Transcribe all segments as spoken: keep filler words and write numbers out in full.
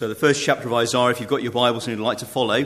So the first chapter of Isaiah, if you've got your Bibles and you'd like to follow,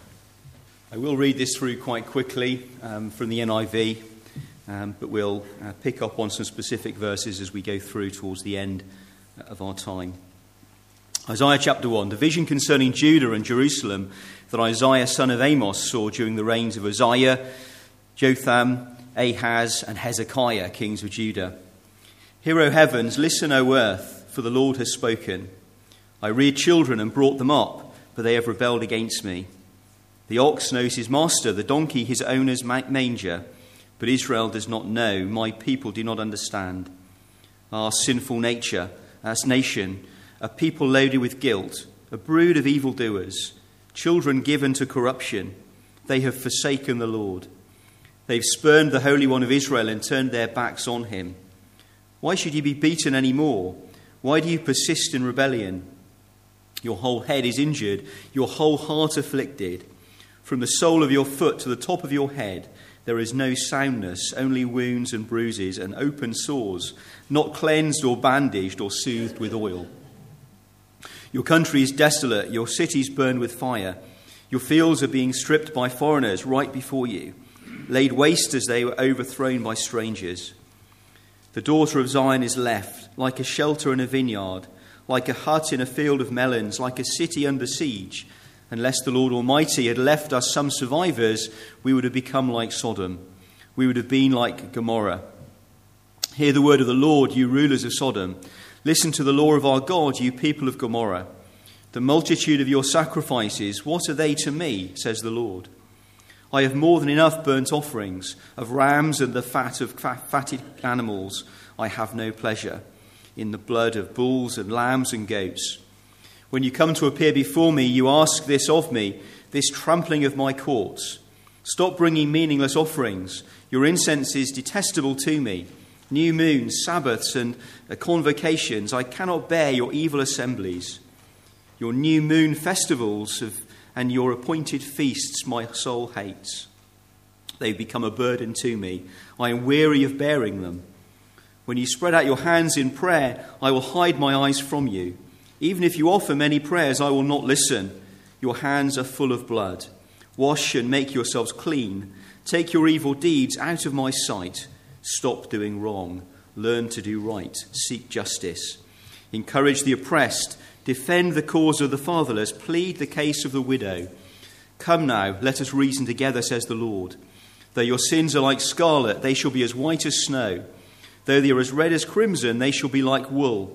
I will read this through quite quickly um, from the N I V, um, but we'll uh, pick up on some specific verses as we go through towards the end of our time. Isaiah chapter one, the vision concerning Judah and Jerusalem that Isaiah son of Amos saw during the reigns of Uzziah, Jotham, Ahaz and Hezekiah, kings of Judah. Hear, O heavens, listen, O earth, for the Lord has spoken. I reared children and brought them up, but they have rebelled against me. The ox knows his master, the donkey his owner's manger, but Israel does not know, my people do not understand. Our sinful nature, as nation, a people loaded with guilt, a brood of evildoers, children given to corruption, they have forsaken the Lord. They've spurned the Holy One of Israel and turned their backs on him. Why should you be beaten any more? Why do you persist in rebellion? Your whole head is injured, your whole heart afflicted. From the sole of your foot to the top of your head, there is no soundness, only wounds and bruises and open sores, not cleansed or bandaged or soothed with oil. Your country is desolate, your cities burned with fire. Your fields are being stripped by foreigners right before you, laid waste as they were overthrown by strangers. The daughter of Zion is left, like a shelter in a vineyard, like a hut in a field of melons, like a city under siege. Unless the Lord Almighty had left us some survivors, we would have become like Sodom. We would have been like Gomorrah. Hear the word of the Lord, you rulers of Sodom. Listen to the law of our God, you people of Gomorrah. The multitude of your sacrifices, what are they to me, says the Lord? I have more than enough burnt offerings of rams and the fat of fatted animals. I have no pleasure in the blood of bulls and lambs and goats. When you come to appear before me, you ask this of me, this trampling of my courts. Stop bringing meaningless offerings. Your incense is detestable to me. New moons, Sabbaths, and convocations. I cannot bear your evil assemblies. Your new moon festivals of, and your appointed feasts my soul hates. They've become a burden to me. I am weary of bearing them. When you spread out your hands in prayer, I will hide my eyes from you. Even if you offer many prayers, I will not listen. Your hands are full of blood. Wash and make yourselves clean. Take your evil deeds out of my sight. Stop doing wrong. Learn to do right. Seek justice. Encourage the oppressed. Defend the cause of the fatherless. Plead the case of the widow. Come now, let us reason together, says the Lord. Though your sins are like scarlet, they shall be as white as snow. Though they are as red as crimson, they shall be like wool.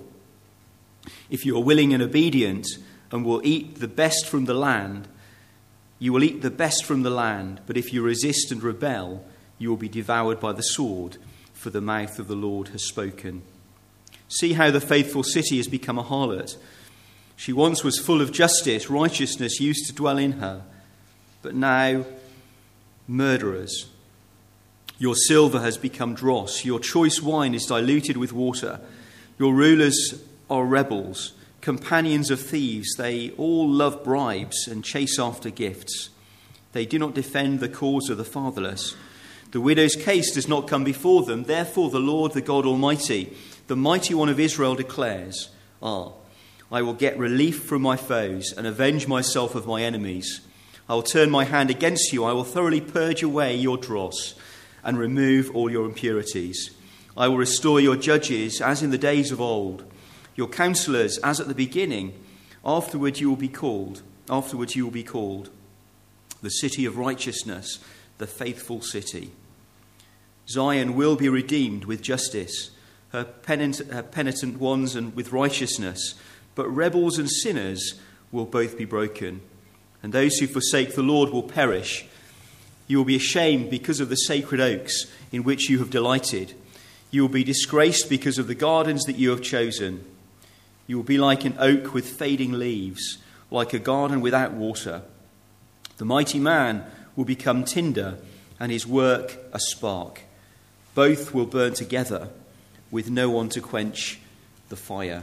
If you are willing and obedient and will eat the best from the land, you will eat the best from the land. But if you resist and rebel, you will be devoured by the sword, for the mouth of the Lord has spoken. See how the faithful city has become a harlot. She once was full of justice, righteousness used to dwell in her. But now, murderers. Your silver has become dross. Your choice wine is diluted with water. Your rulers are rebels, companions of thieves. They all love bribes and chase after gifts. They do not defend the cause of the fatherless. The widow's case does not come before them. Therefore, the Lord, the God Almighty, the mighty one of Israel declares, Ah, I will get relief from my foes and avenge myself of my enemies. I will turn my hand against you. I will thoroughly purge away your dross and remove all your impurities. I will restore your judges as in the days of old, your counselors as at the beginning. Afterward you will be called, afterwards you will be called the city of righteousness, the faithful city. Zion will be redeemed with justice, her penitent, her penitent ones and with righteousness, but rebels and sinners will both be broken, and those who forsake the Lord will perish. You will be ashamed because of the sacred oaks in which you have delighted. You will be disgraced because of the gardens that you have chosen. You will be like an oak with fading leaves, like a garden without water. The mighty man will become tinder, and his work a spark. Both will burn together, with no one to quench the fire.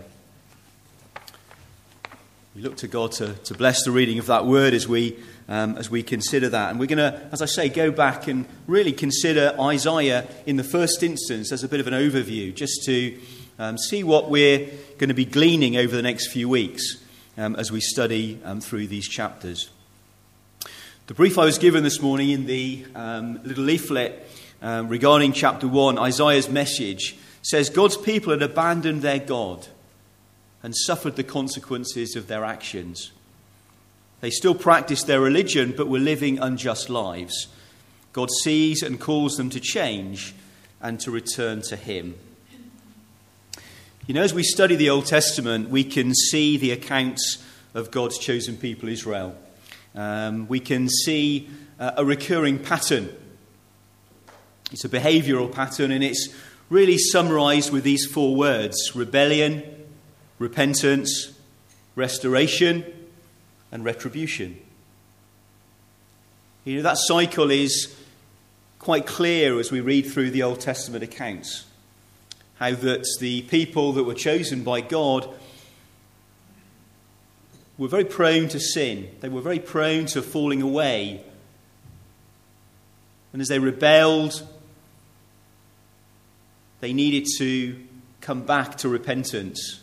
We look to God to, to bless the reading of that word as we um, as we consider that. And we're going to, as I say, go back and really consider Isaiah in the first instance as a bit of an overview, just to um, see what we're going to be gleaning over the next few weeks. um, as we study um, through these chapters. The brief I was given this morning in the um, little leaflet um, regarding chapter one, Isaiah's message, says God's people had abandoned their God and suffered the consequences of their actions. They still practiced their religion, but were living unjust lives. God sees and calls them to change and to return to him. You know, as we study the Old Testament, we can see the accounts of God's chosen people, Israel. Um, we can see uh, a recurring pattern. It's a behavioural pattern, and it's really summarised with these four words: rebellion, repentance, restoration, and retribution. You know, that cycle is quite clear as we read through the Old Testament accounts. How that the people that were chosen by God were very prone to sin. They were very prone to falling away. And as they rebelled, they needed to come back to repentance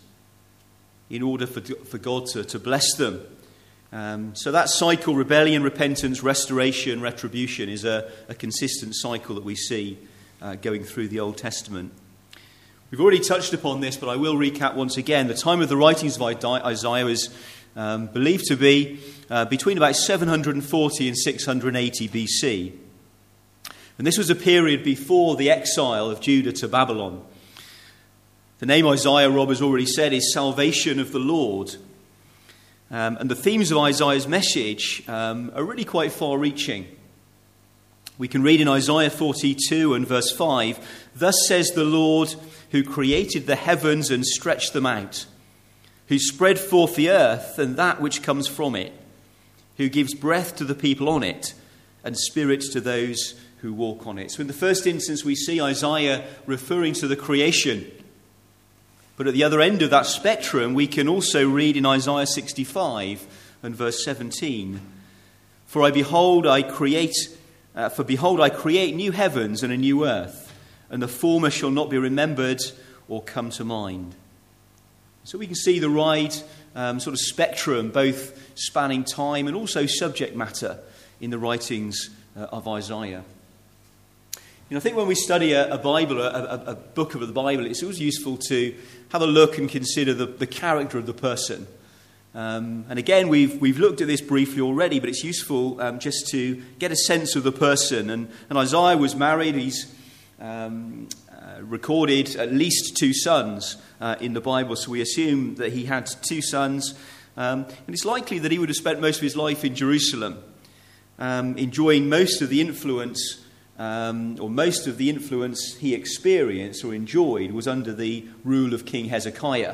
in order for, for God to, to bless them. Um, so that cycle, rebellion, repentance, restoration, retribution, is a, a consistent cycle that we see uh, going through the Old Testament. We've already touched upon this, but I will recap once again. The time of the writings of Isaiah is um, believed to be uh, between about seven hundred forty and six hundred eighty B C. And this was a period before the exile of Judah to Babylon. The name Isaiah, Rob has already said, is salvation of the Lord. Um, and the themes of Isaiah's message um, are really quite far-reaching. We can read in Isaiah forty-two and verse five, "Thus says the Lord, who created the heavens and stretched them out, who spread forth the earth and that which comes from it, who gives breath to the people on it and spirit to those who walk on it." So in the first instance, we see Isaiah referring to the creation. But at the other end of that spectrum, we can also read in Isaiah sixty-five and verse seventeen, "For I behold, I create, uh, for behold, I create new heavens and a new earth, and the former shall not be remembered or come to mind." So we can see the right um, sort of spectrum, both spanning time and also subject matter in the writings uh, of Isaiah. You know, I think when we study a, a Bible, a, a, a book of the Bible, it's always useful to have a look and consider the, the character of the person. Um, and again, we've we've looked at this briefly already, but it's useful um, just to get a sense of the person. And, and Isaiah was married. He's um, uh, recorded at least two sons uh, in the Bible, so we assume that he had two sons. Um, and it's likely that he would have spent most of his life in Jerusalem, um, enjoying most of the influence Um, or most of the influence he experienced or enjoyed was under the rule of King Hezekiah.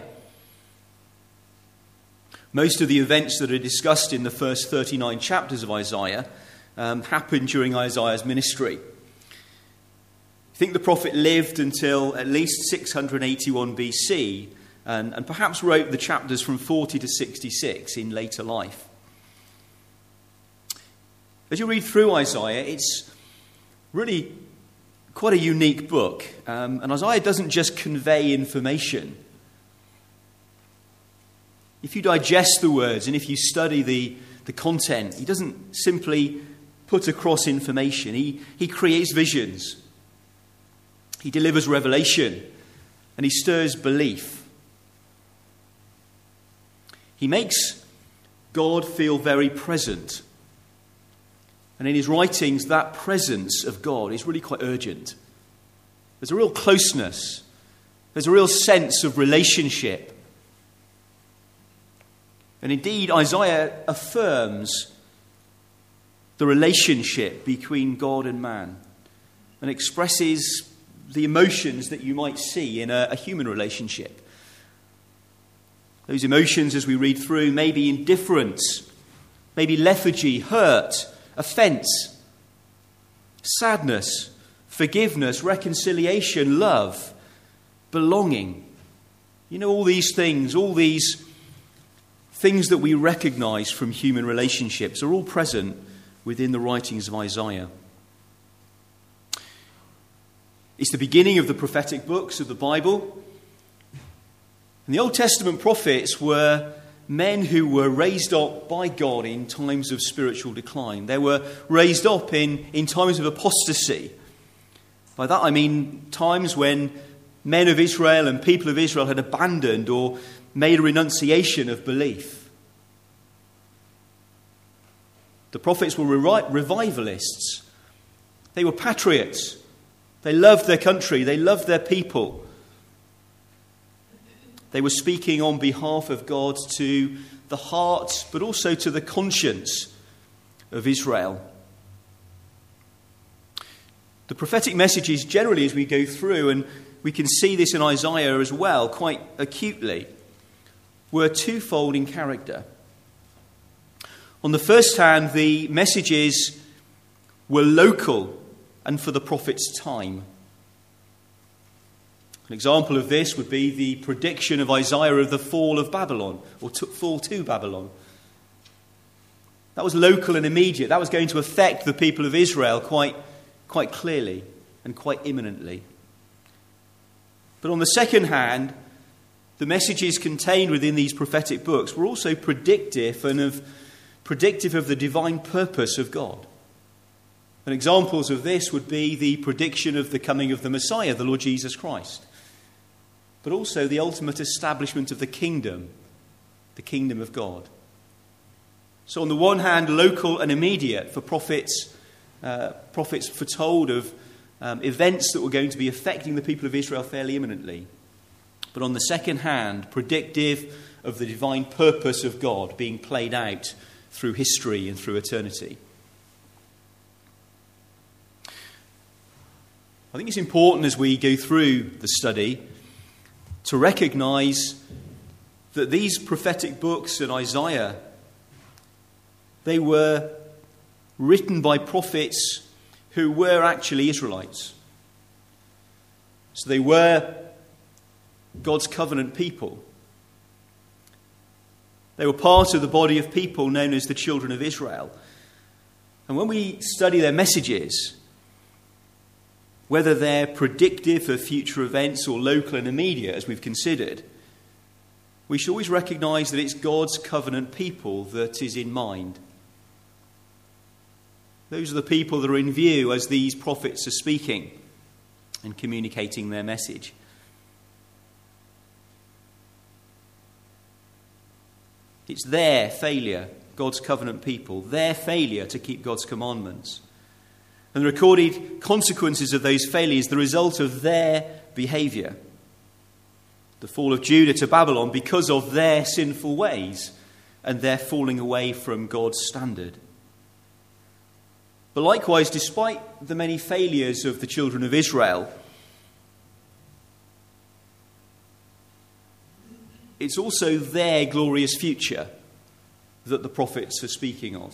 Most of the events that are discussed in the first thirty-nine chapters of Isaiah um, happened during Isaiah's ministry. I think the prophet lived until at least six hundred eighty-one B C and, and perhaps wrote the chapters from forty to sixty-six in later life. As you read through Isaiah, it's really quite a unique book. Um, and Isaiah doesn't just convey information. If you digest the words and if you study the, the content, he doesn't simply put across information. He, he creates visions. He delivers revelation. And he stirs belief. He makes God feel very present. And in his writings, that presence of God is really quite urgent. There's a real closeness. There's a real sense of relationship. And indeed, Isaiah affirms the relationship between God and man and expresses the emotions that you might see in a, a human relationship. Those emotions, as we read through, may be indifference, maybe lethargy, hurt, offence, sadness, forgiveness, reconciliation, love, belonging. You know, all these things, all these things that we recognise from human relationships are all present within the writings of Isaiah. It's the beginning of the prophetic books of the Bible. And the Old Testament prophets were men who were raised up by God in times of spiritual decline. They were raised up in, in times of apostasy. By that I mean times when men of Israel and people of Israel had abandoned or made a renunciation of belief. The prophets were revivalists. They were patriots. They loved their country. They loved their people. They were speaking on behalf of God to the heart, but also to the conscience of Israel. The prophetic messages generally, as we go through, and we can see this in Isaiah as well, quite acutely, were twofold in character. On the first hand, the messages were local and for the prophet's time. An example of this would be the prediction of Isaiah of the fall of Babylon, or to, fall to Babylon. That was local and immediate. That was going to affect the people of Israel quite, quite clearly and quite imminently. But on the second hand, the messages contained within these prophetic books were also predictive and of, predictive of the divine purpose of God. And examples of this would be the prediction of the coming of the Messiah, the Lord Jesus Christ, but also the ultimate establishment of the kingdom, the kingdom of God. So on the one hand, local and immediate, for prophets, uh, prophets foretold of um, events that were going to be affecting the people of Israel fairly imminently. But on the second hand, predictive of the divine purpose of God being played out through history and through eternity. I think it's important as we go through the study to recognise that these prophetic books in Isaiah, they were written by prophets who were actually Israelites. So they were God's covenant people. They were part of the body of people known as the children of Israel. And when we study their messages, whether they're predictive of future events or local and immediate, as we've considered, we should always recognise that it's God's covenant people that is in mind. Those are the people that are in view as these prophets are speaking and communicating their message. It's their failure, God's covenant people, their failure to keep God's commandments, and the recorded consequences of those failures, the result of their behaviour. The fall of Judah to Babylon because of their sinful ways and their falling away from God's standard. But likewise, despite the many failures of the children of Israel, it's also their glorious future that the prophets are speaking of.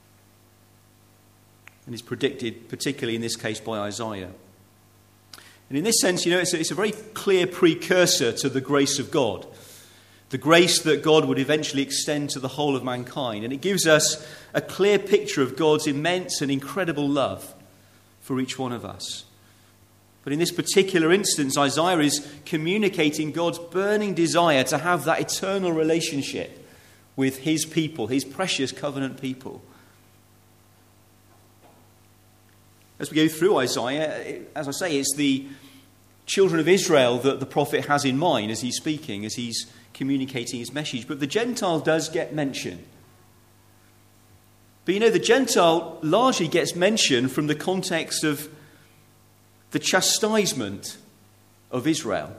And is predicted, particularly in this case, by Isaiah. And in this sense, you know, it's a, it's a very clear precursor to the grace of God. The grace that God would eventually extend to the whole of mankind. And it gives us a clear picture of God's immense and incredible love for each one of us. But in this particular instance, Isaiah is communicating God's burning desire to have that eternal relationship with his people, his precious covenant people. As we go through Isaiah, as I say, it's the children of Israel that the prophet has in mind as he's speaking, as he's communicating his message. But the Gentile does get mentioned. But you know, the Gentile largely gets mentioned from the context of the chastisement of Israel,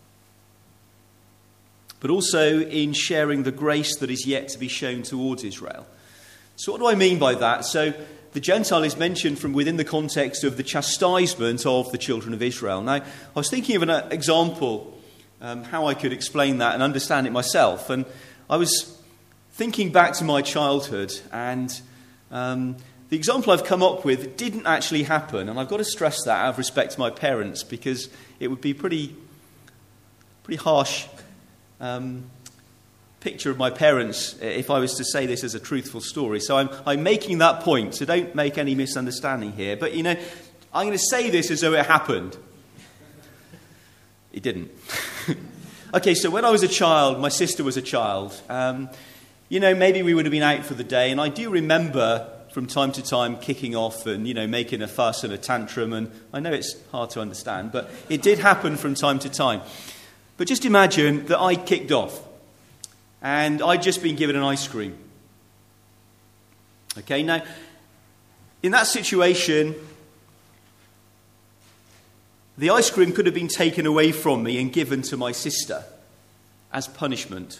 but also in sharing the grace that is yet to be shown towards Israel. So what do I mean by that? So the Gentile is mentioned from within the context of the chastisement of the children of Israel. Now, I was thinking of an example, um, how I could explain that and understand it myself. And I was thinking back to my childhood, and um, the example I've come up with didn't actually happen. And I've got to stress that out of respect to my parents, because it would be pretty, pretty harsh um picture of my parents if I was to say this as a truthful story. So I'm, I'm making that point, so don't make any misunderstanding here. But, you know, I'm going to say this as though it happened. It didn't. Okay, so when I was a child, my sister was a child. Um, you know, maybe we would have been out for the day, and I do remember from time to time kicking off and, you know, making a fuss and a tantrum, and I know it's hard to understand, but it did happen from time to time. But just imagine that I kicked off, and I'd just been given an ice cream. Okay, now, in that situation, the ice cream could have been taken away from me and given to my sister as punishment.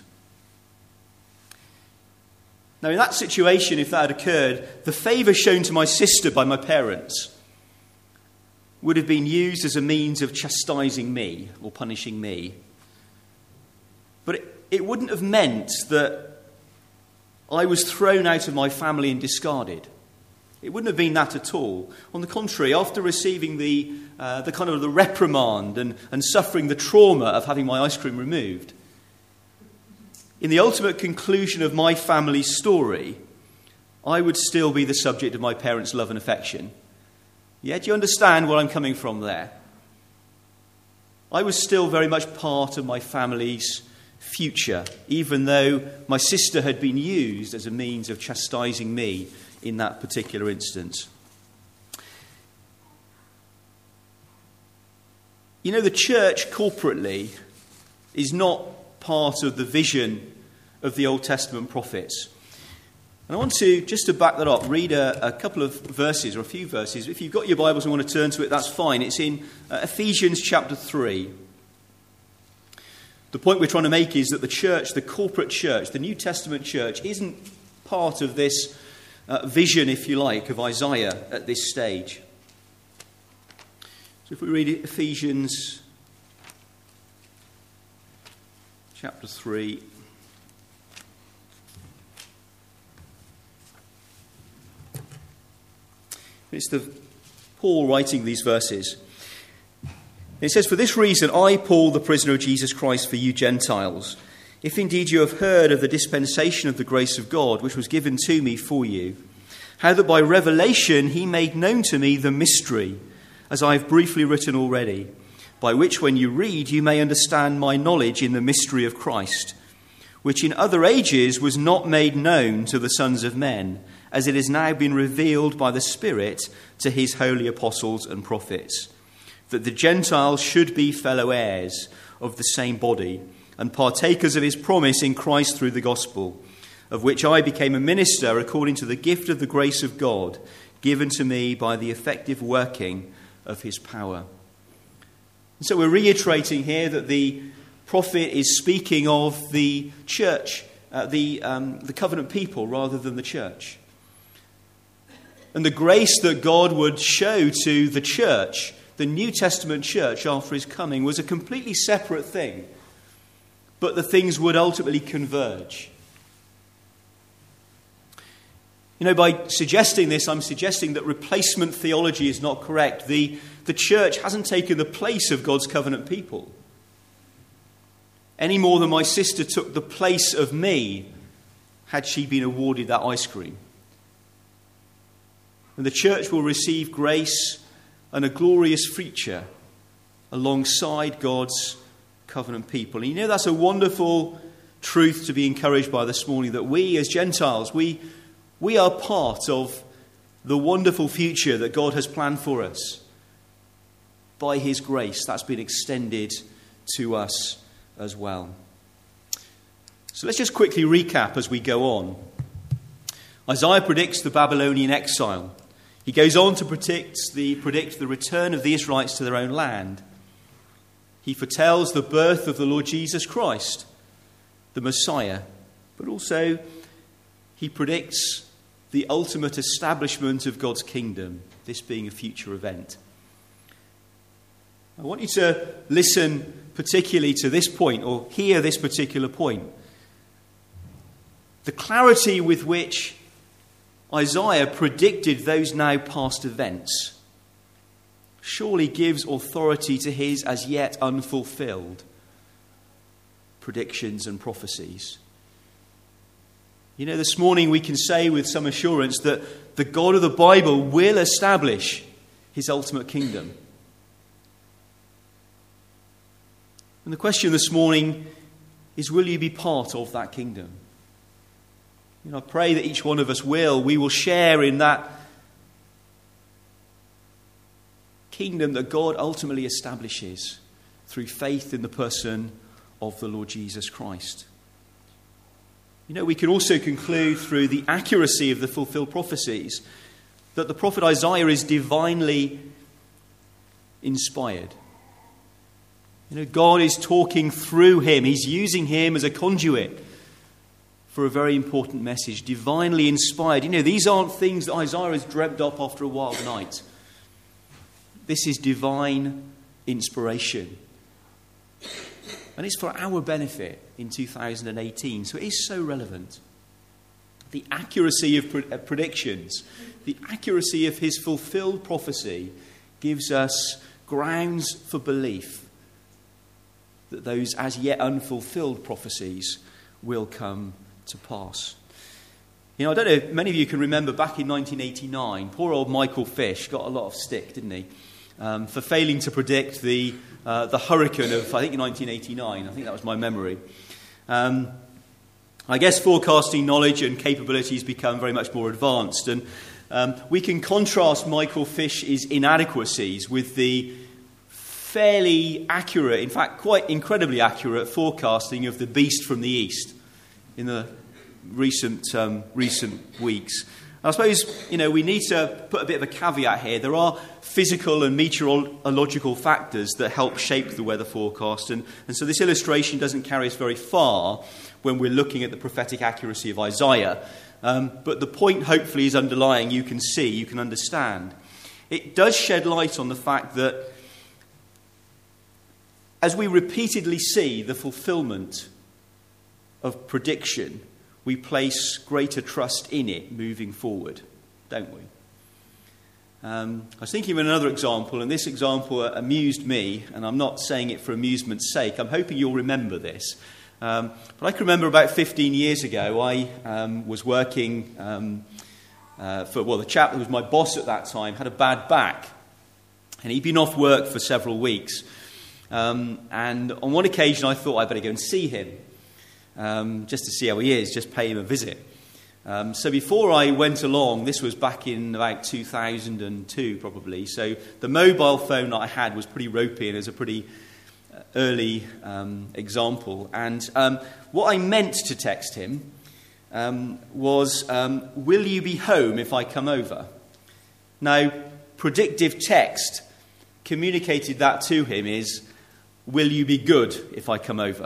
Now, in that situation, if that had occurred, the favour shown to my sister by my parents would have been used as a means of chastising me or punishing me. But it, it wouldn't have meant that I was thrown out of my family and discarded. It wouldn't have been that at all. On the contrary, after receiving the uh, the kind of the reprimand and, and suffering the trauma of having my ice cream removed, in the ultimate conclusion of my family's story, I would still be the subject of my parents' love and affection. Yeah, do you understand where I'm coming from there? I was still very much part of my family's future, even though my sister had been used as a means of chastising me in that particular instance. You know, the church corporately is not part of the vision of the Old Testament prophets. And I want to, just to back that up, read a, a couple of verses, or a few verses. If you've got your Bibles and want to turn to it, that's fine. It's in uh, Ephesians chapter three. The point we're trying to make is that the church, the corporate church, the New Testament church, isn't part of this uh, vision, if you like, of Isaiah at this stage. So if we read Ephesians chapter three. It's the Paul writing these verses. It says, "For this reason I, Paul, the prisoner of Jesus Christ for you Gentiles, if indeed you have heard of the dispensation of the grace of God, which was given to me for you, how that by revelation he made known to me the mystery, as I have briefly written already, by which when you read you may understand my knowledge in the mystery of Christ, which in other ages was not made known to the sons of men, as it has now been revealed by the Spirit to his holy apostles and prophets, that the Gentiles should be fellow heirs of the same body, and partakers of his promise in Christ through the gospel, of which I became a minister according to the gift of the grace of God, given to me by the effective working of his power." And so we're reiterating here that the prophet is speaking of the church, uh, the, um, the covenant people, rather than the church. And the grace that God would show to the church, the New Testament church after his coming, was a completely separate thing. But the things would ultimately converge. You know, by suggesting this, I'm suggesting that replacement theology is not correct. The, the church hasn't taken the place of God's covenant people, any more than my sister took the place of me had she been awarded that ice cream. And the church will receive grace and a glorious future alongside God's covenant people. And you know, that's a wonderful truth to be encouraged by this morning, that we as Gentiles, we, we are part of the wonderful future that God has planned for us. By his grace, that's been extended to us as well. So let's just quickly recap as we go on. Isaiah predicts the Babylonian exile. He goes on to predict the, predict the return of the Israelites to their own land. He foretells the birth of the Lord Jesus Christ, the Messiah, but also he predicts the ultimate establishment of God's kingdom, this being a future event. I want you to listen particularly to this point, or hear this particular point. The clarity with which Isaiah predicted those now past events surely gives authority to his as yet unfulfilled predictions and prophecies. You know, this morning we can say with some assurance that the God of the Bible will establish his ultimate kingdom. And the question this morning is, will you be part of that kingdom? You know, I pray that each one of us will. We will share in that kingdom that God ultimately establishes through faith in the person of the Lord Jesus Christ. You know, we can also conclude through the accuracy of the fulfilled prophecies that the prophet Isaiah is divinely inspired. You know, God is talking through him. He's using him as a conduit for a very important message, divinely inspired. You know, these aren't things that Isaiah has dreamt up after a wild night. This is divine inspiration. And it's for our benefit in two thousand eighteen. So it is so relevant. The accuracy of predictions, the accuracy of his fulfilled prophecy gives us grounds for belief that those as yet unfulfilled prophecies will come to pass. You know, I don't know if many of you can remember back in nineteen eighty-nine, poor old Michael Fish got a lot of stick, didn't he, um, for failing to predict the uh, the hurricane of, I think, nineteen eighty-nine. I think that was my memory. Um, I guess forecasting knowledge and capabilities become very much more advanced, and um, we can contrast Michael Fish's inadequacies with the fairly accurate, in fact, quite incredibly accurate forecasting of the beast from the east in the recent um, recent weeks. And I suppose, you know, we need to put a bit of a caveat here. There are physical and meteorological factors that help shape the weather forecast, and, and so this illustration doesn't carry us very far when we're looking at the prophetic accuracy of Isaiah. Um, but the point, hopefully, is underlying. You can see, you can understand. It does shed light on the fact that as we repeatedly see the fulfillment of prediction, we place greater trust in it moving forward, don't we? Um, I was thinking of another example, and this example amused me, and I'm not saying it for amusement's sake. I'm hoping you'll remember this. Um, but I can remember about fifteen years ago, I um, was working um, uh, for, well, the chap who was my boss at that time had a bad back, and he'd been off work for several weeks. Um, and on one occasion, I thought I'd better go and see him. Um, just to see how he is, just pay him a visit. Um, so before I went along, this was back in about two thousand two probably, so the mobile phone that I had was pretty ropey and it was a pretty early um, example. And um, what I meant to text him um, was, um, will you be home if I come over? Now, predictive text communicated that to him is, will you be good if I come over?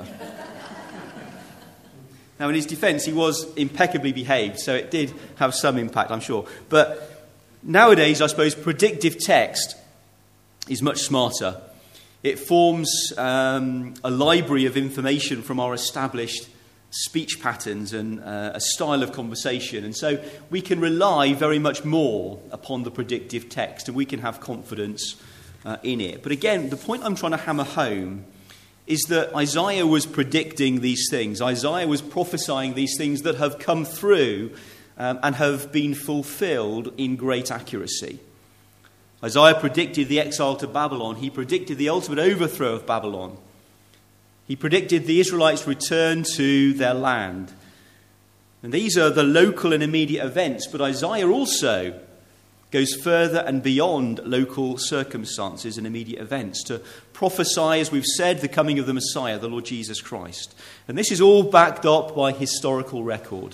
Now, in his defence, he was impeccably behaved, so it did have some impact, I'm sure. But nowadays, I suppose, predictive text is much smarter. It forms um, a library of information from our established speech patterns and uh, a style of conversation. And so we can rely very much more upon the predictive text, and we can have confidence uh, in it. But again, the point I'm trying to hammer home is that Isaiah was predicting these things. Isaiah was prophesying these things that have come through um, and have been fulfilled in great accuracy. Isaiah predicted the exile to Babylon. He predicted the ultimate overthrow of Babylon. He predicted the Israelites' return to their land. And these are the local and immediate events, but Isaiah also goes further and beyond local circumstances and immediate events to prophesy, as we've said, the coming of the Messiah, the Lord Jesus Christ. And this is all backed up by historical record.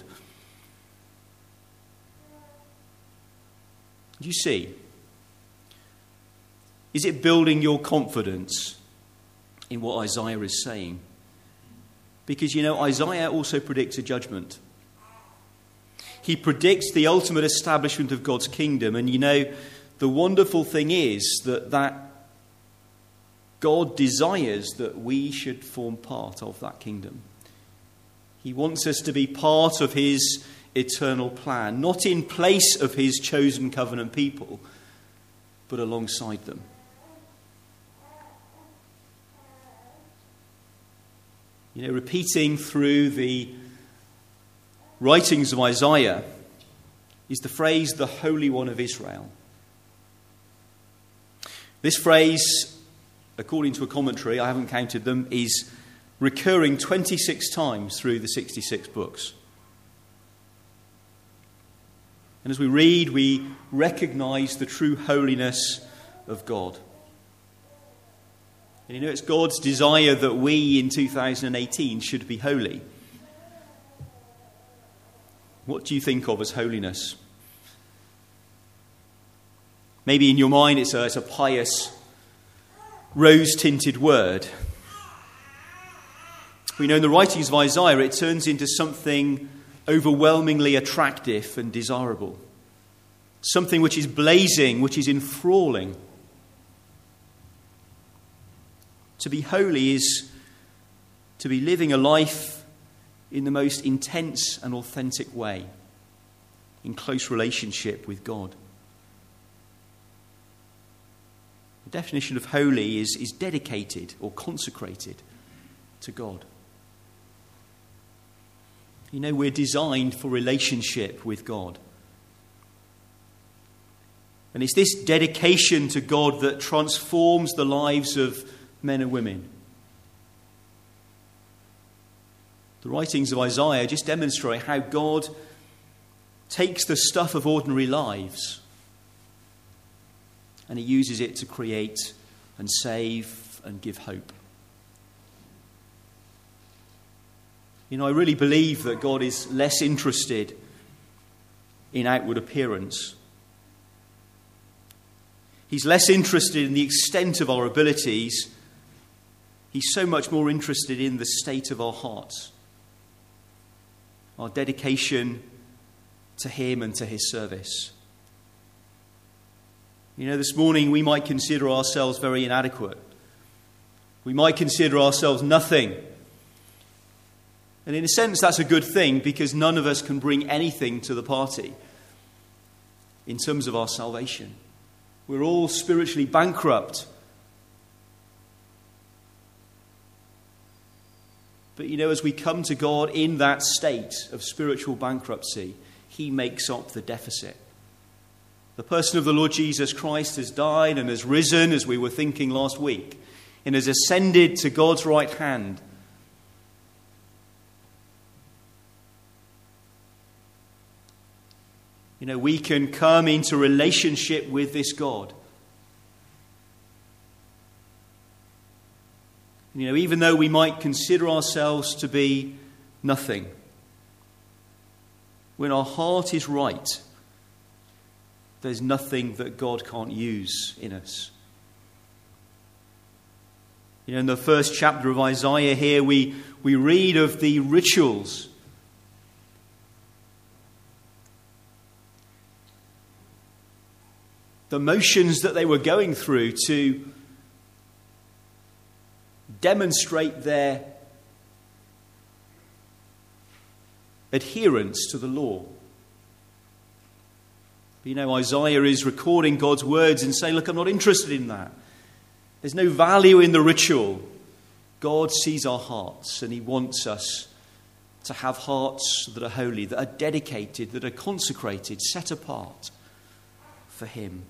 Do you see? Is it building your confidence in what Isaiah is saying? Because, you know, Isaiah also predicts a judgment. He predicts the ultimate establishment of God's kingdom. And, you know, the wonderful thing is that, that God desires that we should form part of that kingdom. He wants us to be part of his eternal plan, not in place of his chosen covenant people, but alongside them. You know, repeating through the writings of Isaiah is the phrase, the Holy One of Israel. This phrase according to a commentary, I haven't counted them, is recurring twenty-six times through the sixty-six books. And as we read, we recognize the true holiness of God. And you know, it's God's desire that we in two thousand eighteen should be holy. What do you think of as holiness? Maybe in your mind it's a, it's a pious, rose-tinted word. We know in the writings of Isaiah it turns into something overwhelmingly attractive and desirable. Something which is blazing, which is enthralling. To be holy is to be living a life in the most intense and authentic way, in close relationship with God. The definition of holy is, is dedicated or consecrated to God. You know, we're designed for relationship with God. And it's this dedication to God that transforms the lives of men and women. The writings of Isaiah just demonstrate how God takes the stuff of ordinary lives and he uses it to create and save and give hope. You know, I really believe that God is less interested in outward appearance. He's less interested in the extent of our abilities. He's so much more interested in the state of our hearts, our dedication to him and to his service. You know, this morning we might consider ourselves very inadequate. We might consider ourselves nothing. And in a sense, that's a good thing because none of us can bring anything to the party in terms of our salvation. We're all spiritually bankrupt. But you know, as we come to God in that state of spiritual bankruptcy, he makes up the deficit. The person of the Lord Jesus Christ has died and has risen, as we were thinking last week, and has ascended to God's right hand. You know, we can come into relationship with this God. You know, even though we might consider ourselves to be nothing, when our heart is right, there's nothing that God can't use in us. You know, in the first chapter of Isaiah here, we, we read of the rituals the motions that they were going through to demonstrate their adherence to the law. You know, Isaiah is recording God's words and saying, look, I'm not interested in that. There's no value in the ritual. God sees our hearts and he wants us to have hearts that are holy, that are dedicated, that are consecrated, set apart for him.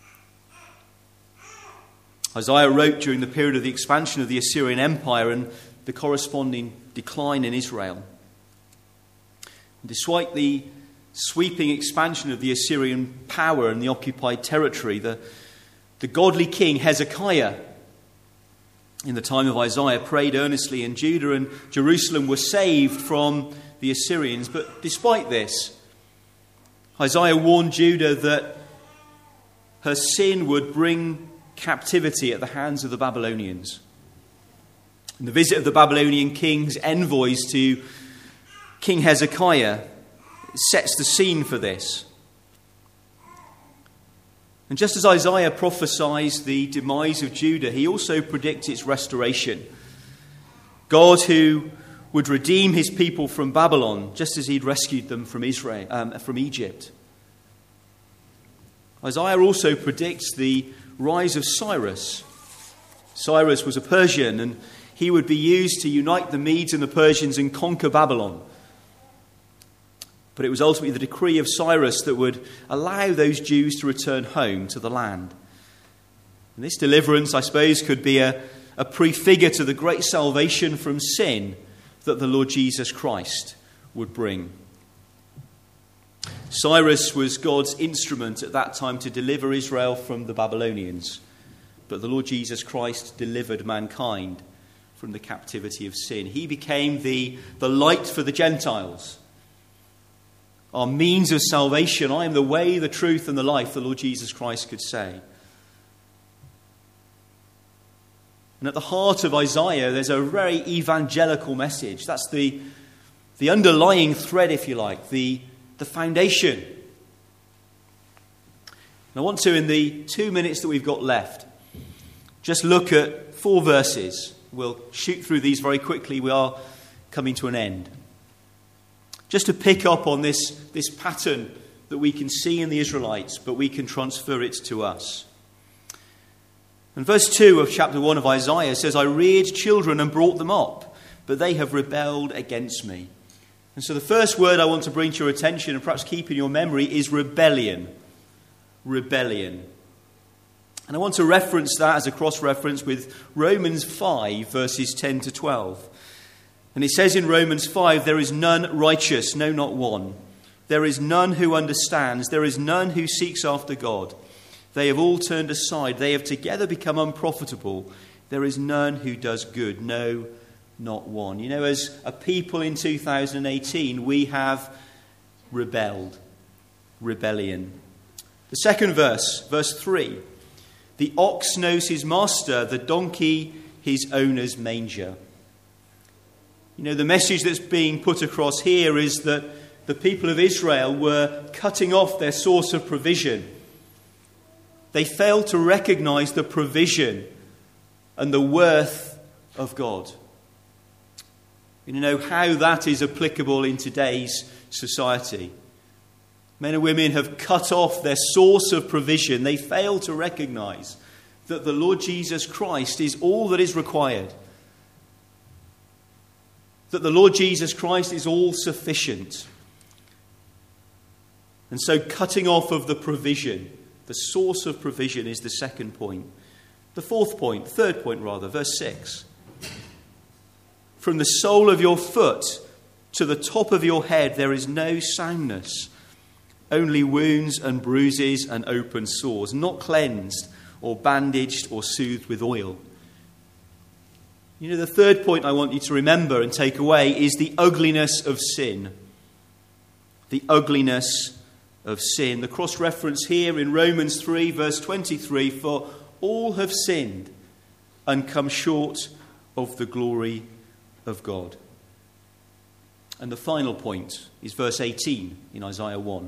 Isaiah wrote during the period of the expansion of the Assyrian Empire and the corresponding decline in Israel. And despite the sweeping expansion of the Assyrian power in the occupied territory, the, the godly king Hezekiah, in the time of Isaiah, prayed earnestly, and Judah and Jerusalem were saved from the Assyrians. But despite this, Isaiah warned Judah that her sin would bring captivity at the hands of the Babylonians. And the visit of the Babylonian king's envoys to King Hezekiah sets the scene for this. And just as Isaiah prophesies the demise of Judah, he also predicts its restoration. God, who would redeem his people from Babylon, just as he'd rescued them from Israel, um, from Egypt. Isaiah also predicts the rise of Cyrus. Cyrus was a Persian, and he would be used to unite the Medes and the Persians and conquer Babylon. But it was ultimately the decree of Cyrus that would allow those Jews to return home to the land. And this deliverance, I suppose, could be a, a prefigure to the great salvation from sin that the Lord Jesus Christ would bring. Cyrus was God's instrument at that time to deliver Israel from the Babylonians. But the Lord Jesus Christ delivered mankind from the captivity of sin. He became the, the light for the Gentiles. Our means of salvation. I am the way, the truth, and the life, the Lord Jesus Christ could say. And at the heart of Isaiah, there's a very evangelical message. That's the, the underlying thread, if you like, the, the foundation. And I want to, in the two minutes that we've got left, just look at four verses. We'll shoot through these very quickly. We are coming to an end. Just to pick up on this, this pattern that we can see in the Israelites, but we can transfer it to us. And verse two of chapter one of Isaiah says, I reared children and brought them up, but they have rebelled against me. And so the first word I want to bring to your attention and perhaps keep in your memory is rebellion. Rebellion. And I want to reference that as a cross-reference with Romans five, verses ten to twelve. And it says in Romans five, there is none righteous, no, not one. There is none who understands. There is none who seeks after God. They have all turned aside. They have together become unprofitable. There is none who does good, no, not one. You know, as a people in two thousand eighteen, we have rebelled. Rebellion. The second verse, verse three. The ox knows his master, the donkey his owner's manger. You know, the message that's being put across here is that the people of Israel were cutting off their source of provision. They failed to recognize the provision and the worth of God. You know how that is applicable in today's society. Men and women have cut off their source of provision. They fail to recognize that the Lord Jesus Christ is all that is required. That the Lord Jesus Christ is all sufficient. And so cutting off of the provision, the source of provision, is the second point. The fourth point, third point rather, verse six. From the sole of your foot to the top of your head there is no soundness, only wounds and bruises and open sores, not cleansed or bandaged or soothed with oil. You know, the third point I want you to remember and take away is the ugliness of sin. The ugliness of sin. The cross-reference here in Romans three, verse twenty-three, for all have sinned and come short of the glory of God. And the final point is verse eighteen in Isaiah one.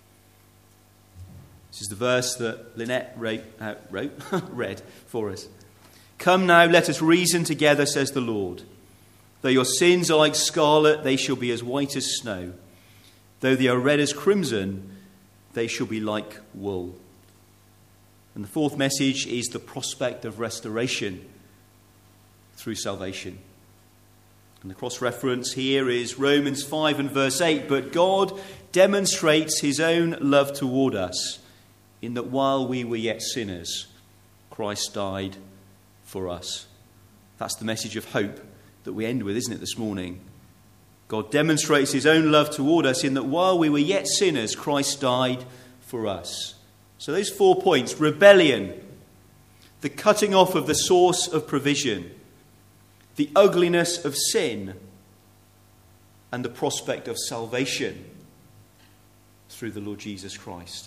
This is the verse that Lynette wrote, uh, wrote read for us. Come now, let us reason together, says the Lord. Though your sins are like scarlet, they shall be as white as snow. Though they are red as crimson, they shall be like wool. And the fourth message is the prospect of restoration through salvation. And the cross-reference here is Romans five and verse eight. But God demonstrates his own love toward us in that while we were yet sinners, Christ died for us. That's the message of hope that we end with, isn't it, this morning? God demonstrates his own love toward us in that while we were yet sinners, Christ died for us. So those four points: rebellion, the cutting off of the source of provision, the ugliness of sin, and the prospect of salvation through the Lord Jesus Christ.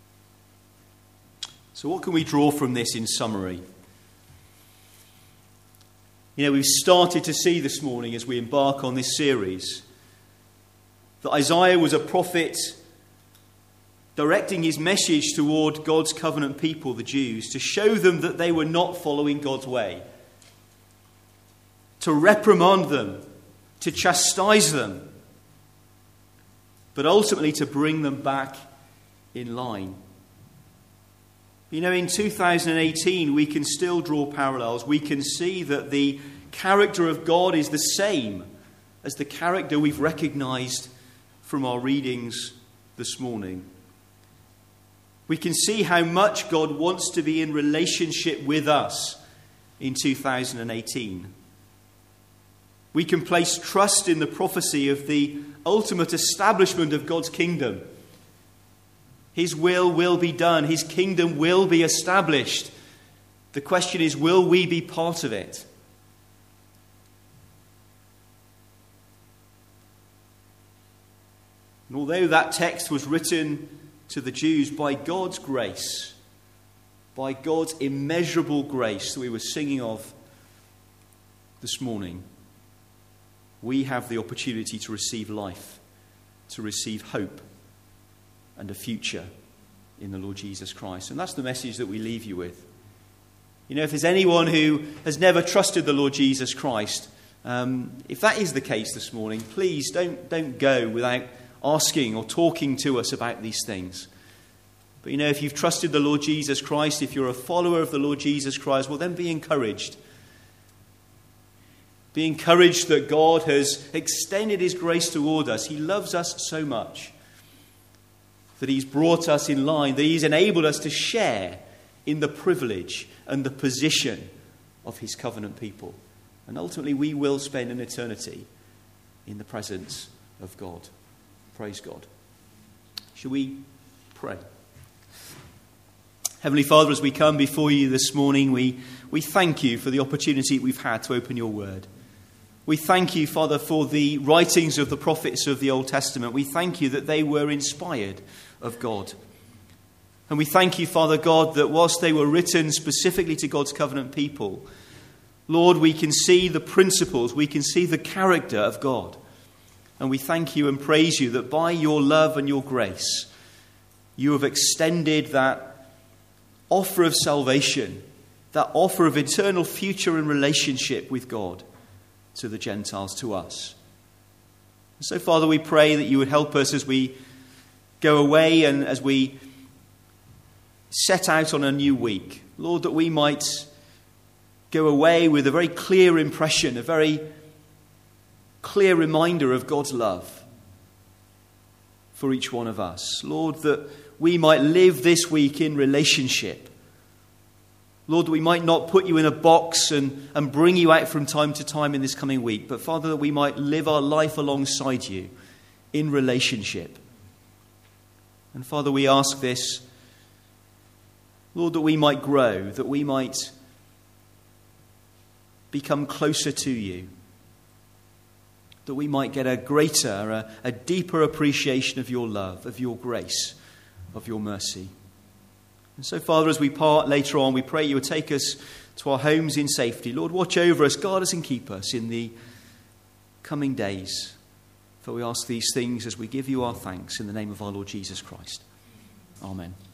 So what can we draw from this in summary? You know, we've started to see this morning as we embark on this series that Isaiah was a prophet directing his message toward God's covenant people, the Jews, to show them that they were not following God's way, to reprimand them, to chastise them, but ultimately to bring them back in line. You know, in two thousand eighteen, we can still draw parallels. We can see that the character of God is the same as the character we've recognized from our readings this morning. We can see how much God wants to be in relationship with us in two thousand eighteen. We can place trust in the prophecy of the ultimate establishment of God's kingdom. His will will be done. His kingdom will be established. The question is, will we be part of it? And although that text was written to the Jews by God's grace, by God's immeasurable grace that we were singing of this morning, we have the opportunity to receive life, to receive hope and a future in the Lord Jesus Christ. And that's the message that we leave you with. You know, if there's anyone who has never trusted the Lord Jesus Christ, um, if that is the case this morning, please don't, don't go without asking or talking to us about these things. But you know, if you've trusted the Lord Jesus Christ, if you're a follower of the Lord Jesus Christ, well then be encouraged. Be encouraged that God has extended his grace toward us. He loves us so much that he's brought us in line, that he's enabled us to share in the privilege and the position of his covenant people. And ultimately we will spend an eternity in the presence of God. Praise God. Shall we pray? Heavenly Father, as we come before you this morning, we, we thank you for the opportunity we've had to open your word. We thank you, Father, for the writings of the prophets of the Old Testament. We thank you that they were inspired of God. And we thank you, Father God, that whilst they were written specifically to God's covenant people, Lord, we can see the principles, we can see the character of God. And we thank you and praise you that by your love and your grace, you have extended that offer of salvation, that offer of eternal future and relationship with God to the Gentiles, to us. And so, Father, we pray that you would help us as we go away and as we set out on a new week. Lord, that we might go away with a very clear impression, a very clear reminder of God's love for each one of us. Lord, that we might live this week in relationship. Lord, that we might not put you in a box and, and bring you out from time to time in this coming week, but Father, that we might live our life alongside you in relationship. And Father, we ask this, Lord, that we might grow, that we might become closer to you, that we might get a greater, a, a deeper appreciation of your love, of your grace, of your mercy. And so, Father, as we part later on, we pray you would take us to our homes in safety. Lord, watch over us, guard us and keep us in the coming days. For we ask these things as we give you our thanks in the name of our Lord Jesus Christ. Amen.